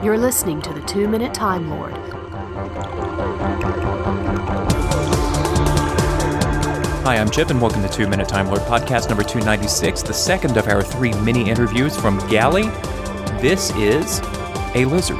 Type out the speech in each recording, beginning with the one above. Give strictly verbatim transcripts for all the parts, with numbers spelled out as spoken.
You're listening to the Two-Minute Time Lord. Hi, I'm Chip, and welcome to Two-Minute Time Lord podcast number two ninety-six, the second of our three mini interviews from Galley. This is A Lizard.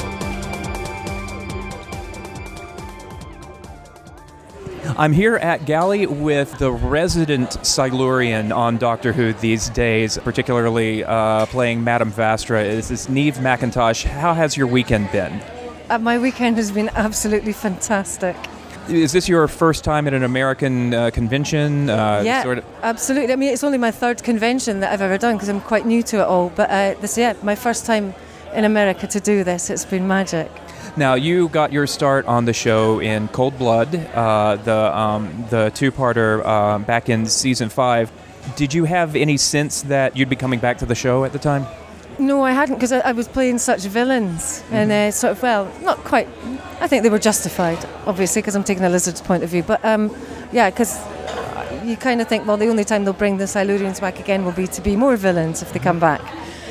I'm here at Galley with the resident Silurian on Doctor Who these days, particularly uh, playing Madame Vastra. This is Niamh McIntosh. How has your weekend been? Uh, my weekend has been absolutely fantastic. Is this your first time at an American uh, convention? Uh, yeah, sort of? Absolutely. I mean, it's only my third convention that I've ever done because I'm quite new to it all. But uh, this, yeah, my first time in America to do this. It's been magic. Now, you got your start on the show in Cold Blood, uh, the um, the two-parter uh, back in season five. Did you have any sense that you'd be coming back to the show at the time? No, I hadn't, because I, I was playing such villains, mm-hmm. and uh, sort of, well, not quite. I think they were justified, obviously, because I'm taking a lizard's point of view. But um, yeah, because you kind of think, well, the only time they'll bring the Silurians back again will be to be more villains if they come back.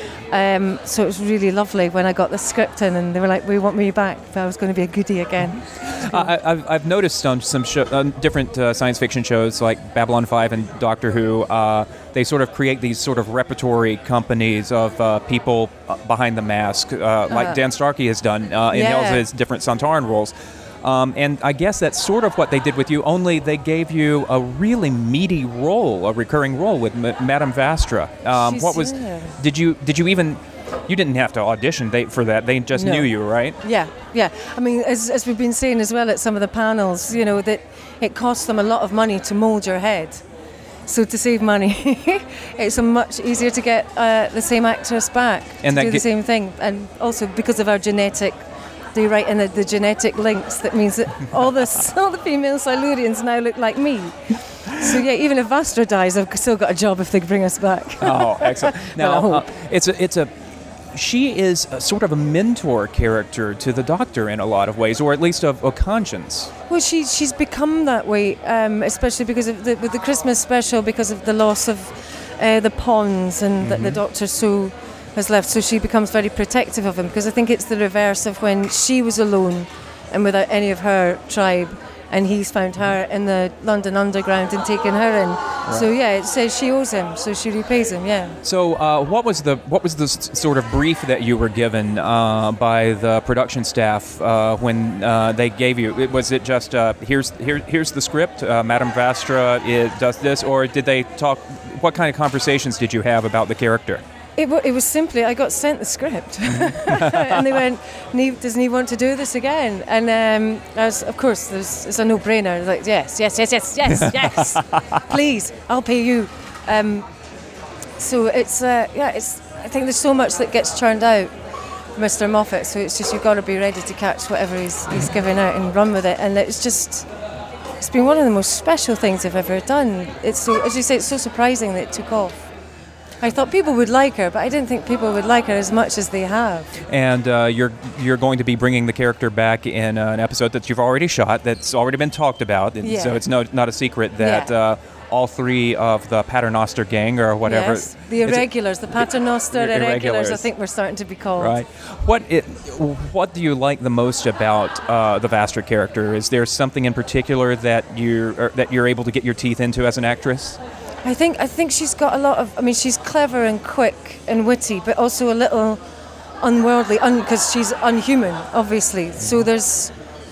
Um, so it was really lovely when I got the script in and they were like, we want me back, but I was going to be a goodie again. Uh, I've, I've noticed on some show, on different uh, science fiction shows like Babylon five and Doctor Who, uh, they sort of create these sort of repertory companies of uh, people behind the mask, uh, like uh, Dan Starkey has done uh, in yeah. all his different Sontaran roles. Um, and I guess that's sort of what they did with you, only they gave you a really meaty role, a recurring role with M- Madame Vastra. Um, what was? Yeah. Did you did you even? You didn't have to audition they, for that. They just no. knew you, right? Yeah, yeah. I mean, as as we've been saying as well at some of the panels, you know, that it costs them a lot of money to mould your head. So to save money, it's a much easier to get uh, the same actress back and to do ge- the same thing, and also because of our genetic. They write in the, the genetic links that means that all the all the female Silurians now look like me. So yeah, even if Vastra dies, I've still got a job if they bring us back. Oh, excellent! Now well, uh, it's a it's a she is a sort of a mentor character to the Doctor in a lot of ways, or at least of a conscience. Well, she she's become that way, um, especially because of the, with the Christmas special, because of the loss of uh, the ponds and mm-hmm. that the Doctor so. has left, so she becomes very protective of him, because I think it's the reverse of when she was alone and without any of her tribe, and he's found her in the London Underground and taken her in. Right. So yeah, it says she owes him, so she repays him. Yeah. So uh, what was the what was the s- sort of brief that you were given uh, by the production staff uh, when uh, they gave you? Was it just uh, here's here, here's the script, uh, Madame Vastra it does this, or did they talk? What kind of conversations did you have about the character? It, w- it was simply, I got sent the script and they went, Niamh, does Niamh want to do this again? And um, I was, of course, there's, it's a no-brainer. I was like, yes, yes, yes, yes, yes, yes, please, I'll pay you. Um, so it's, uh, yeah, it's. I think there's so much that gets churned out, Mister Moffat, so it's just you've got to be ready to catch whatever he's, he's giving out and run with it. And it's just, it's been one of the most special things I've ever done. It's so, as you say, it's so surprising that it took off. I thought people would like her, but I didn't think people would like her as much as they have. And uh, you're you're going to be bringing the character back in uh, an episode that you've already shot, that's already been talked about, and yeah. so it's no, not a secret that yeah. uh, all three of the Paternoster gang or whatever. Yes, the irregulars, the Paternoster irregulars, irregulars, I think we're starting to be called. Right. What it, what do you like the most about uh, the Vastra character? Is there something in particular that you that you're able to get your teeth into as an actress? I think I think she's got a lot of. I mean, she's clever and quick and witty, but also a little unworldly, because un, she's unhuman, obviously. Mm-hmm. So there's.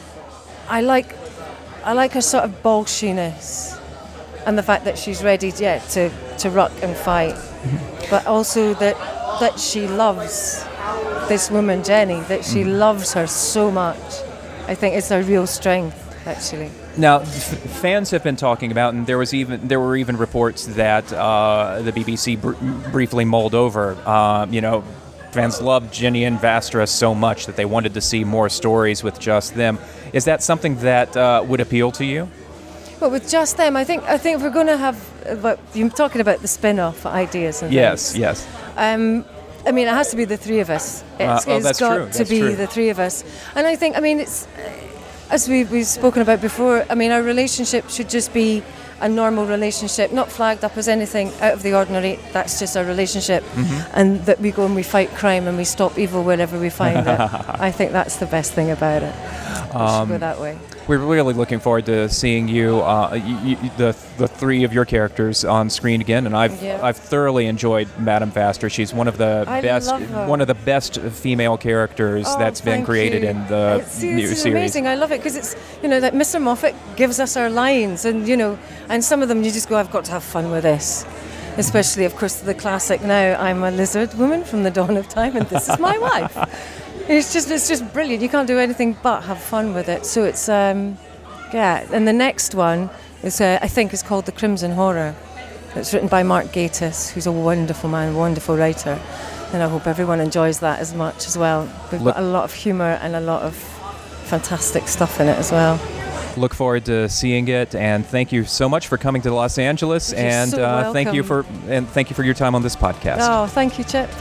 I like, I like her sort of bolshiness, and the fact that she's ready, yeah, to, to ruck and fight, mm-hmm. but also that that she loves this woman Jenny, that she mm-hmm. loves her so much. I think it's her real strength, actually. Now, f- fans have been talking about, and there was even there were even reports that uh, the B B C br- briefly mulled over. Uh, you know, fans loved Jenny and Vastra so much that they wanted to see more stories with just them. Is that something that uh, would appeal to you? Well, with just them, I think I think if we're going to have, uh, you're talking about the spin-off ideas and yes, things. Yes, yes. Um, I mean, it has to be the three of us. It's, uh, oh, it's that's got true. to that's be true. the three of us. And I think, I mean, it's as we, we've spoken about before, I mean, our relationship should just be a normal relationship, not flagged up as anything out of the ordinary. That's just our relationship, Mm-hmm. and that we go and we fight crime and we stop evil wherever we find it. I think that's the best thing about it. We Um, should go that way. We're really looking forward to seeing you, uh, you, you, the the three of your characters on screen again, and I've Yeah. I've thoroughly enjoyed Madame Vaster. She's one of the I best, love her. one of the best female characters Oh, that's been thank created you. in the It's, new it's series. amazing. I love it because it's, you know, that Mister Moffat gives us our lines, and you know, and some of them you just go, I've got to have fun with this. Especially, of course, the classic now, I'm a lizard woman from the dawn of time, and this is my wife. It's just, it's just brilliant. You can't do anything but have fun with it. So it's, um, yeah. And the next one is, uh, I think, is called The Crimson Horror. It's written by Mark Gatiss, who's a wonderful man, wonderful writer. And I hope everyone enjoys that as much as well. We've Look- got a lot of humour and a lot of fantastic stuff in it as well. Look forward to seeing it, and thank you so much for coming to Los Angeles. You're and so uh, thank you for welcome. and thank you for your time on this podcast. Oh, thank you, Chip.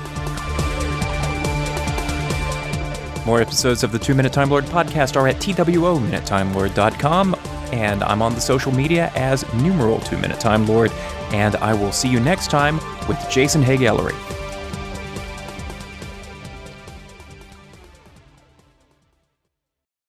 More episodes of the Two Minute Time Lord podcast are at T W O minute time lord dot com, and I'm on the social media as numeral Two Minute Time Lord. And I will see you next time with Jason Haig Ellery.